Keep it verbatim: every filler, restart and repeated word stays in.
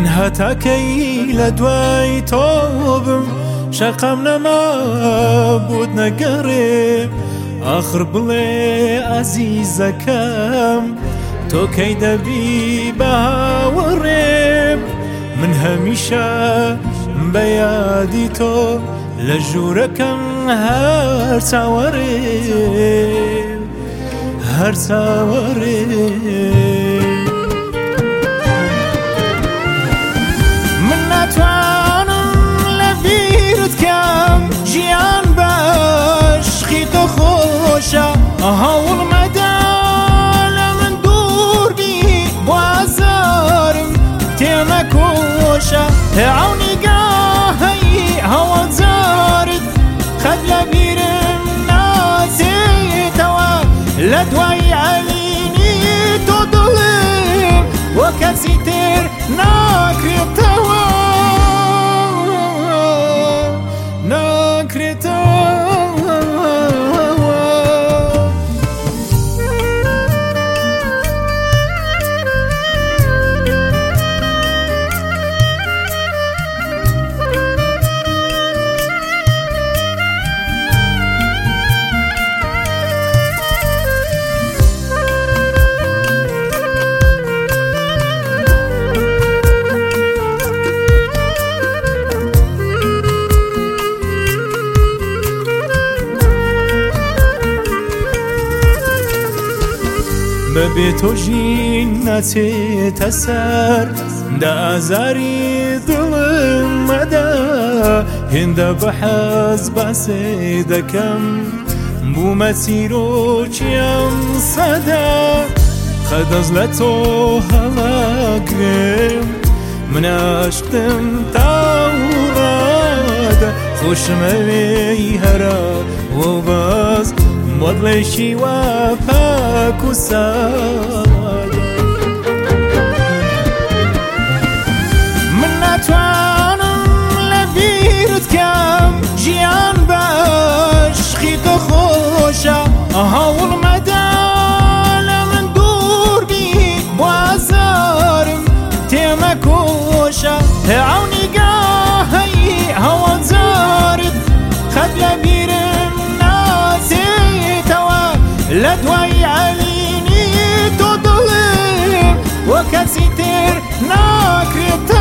من هەتاکەی لە دوای تۆ بم شەقام نەما بۆت نەگەڕێ ئاخر بڵێ ئازیزەکەم تۆ کەی دەبی بە هاوەڕێم من هەمیشە بە یادی تۆ لە ژوورەکەم هەر چاوەڕێم هەر چاوەڕێم من ناتوانم لە بیرت کەم ژیان بەشقی تۆ خۆشە هەوڵ مەدە لە من دوور بی بۆ ئازارم تێمەکۆشە عەونی گاهەی هەوەجارت خەت لە بیرم ناچێتەوە لە دوای عەلینی تۆ دڵم وە کەسی تر ناکرێتەوە ناکرێتەوە بەبێ تۆ ژین ناچێتە سەر دە ئازاری دڵم مەدە هێندە بەحەز باسێ دەکەم بوومە چیرۆکیم سەدە خەدەز لە تۆ هەڵاگرێم من عاشقم تاوڕادە خۆشمەوێی هەرە وە باز مۆدڵێکی وا پاک و سادە من ناتوانم لە بیرت کەم ژیان بەشقی تۆ خۆشە هەوڵ مەدە لە من دوور بی بۆ ئازارم تێمەکۆشە عەونی گاهەی هەوەجارت خەت لە بیرم ناچێتەوە لە دوای عەلینی تۆ دڵم وە کەسی تر ناکرێتەوە